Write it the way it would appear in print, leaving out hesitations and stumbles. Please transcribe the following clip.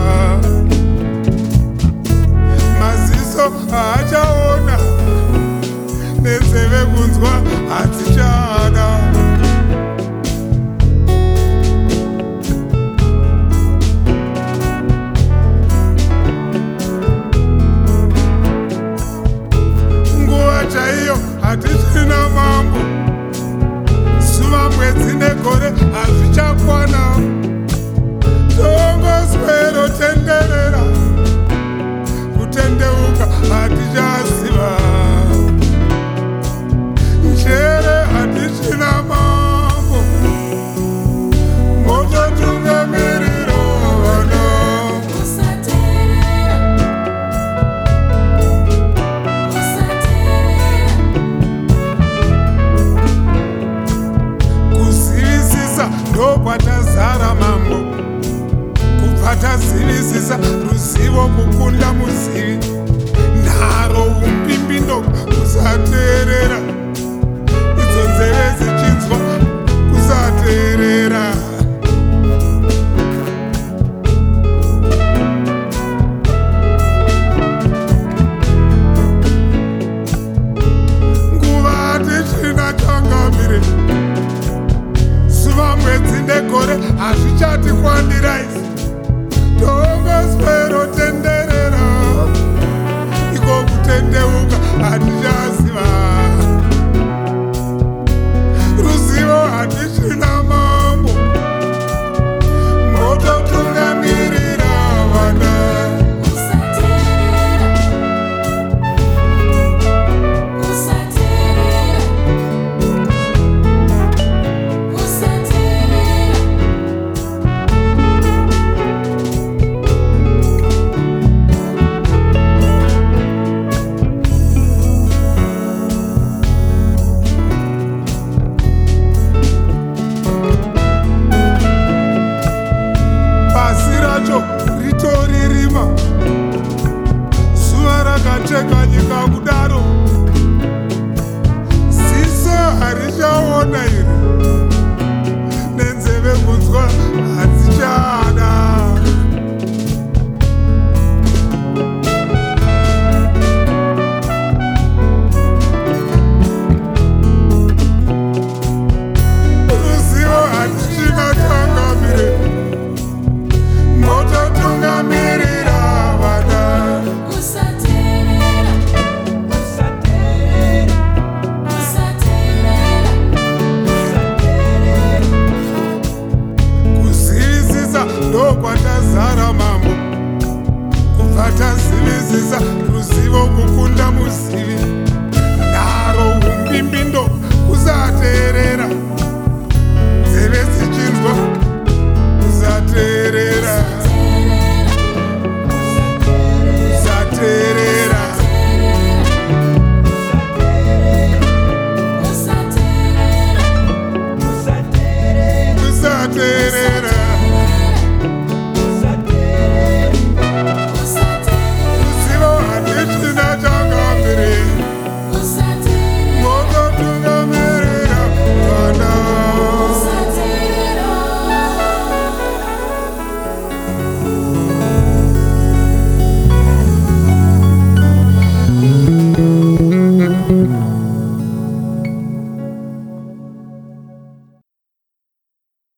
maziso haachaona nenzeve kunzwa hadzichada. Nguva chaiyo hatichina mambo, zuva mwedzi negore hazvichakwana. Tongoswero tenderera, kutendeuka hatichaziva. Njere hatichina mambo, mototungamirira vana. Kuzivisisa ndokwatazara mambo, kubva tazivisisa ruzivo kukunda muzivi. Nharo umpimbindo kusateerera, idzo nzeve zichinzwa kusateerera. Nguva hatichina changamire, zuva mwedzi negore hazvichati kwandira isi. Tongoswero tenderera, iko kutendeuka hatichaziva. Ruzivo hatichina mambo, mototungamirira vana. Pasi racho ritori rima, zuva rakacheka nyika kudaro. Ziso harichaona iri, nenzeve kunzwa hadzichada. Ruzivo hatichina changamire, mototungamirira vana. Kuzivisisa ndokwatazara mambo, kubva tazivisisa ruzivo kukunda muzivi. Nharo umpimbindo kusateerera, nzeve zichinzwa kusateerera. Kusateerera, kusateerera.